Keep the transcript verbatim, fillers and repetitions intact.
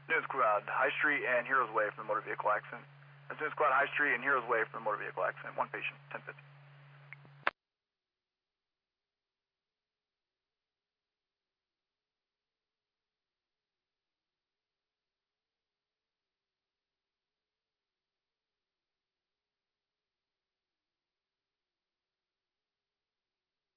News Squad, High Street and Heroes Way for the motor vehicle accident. News Squad, High Street and Heroes Way for the motor vehicle accident. One patient, ten fifty.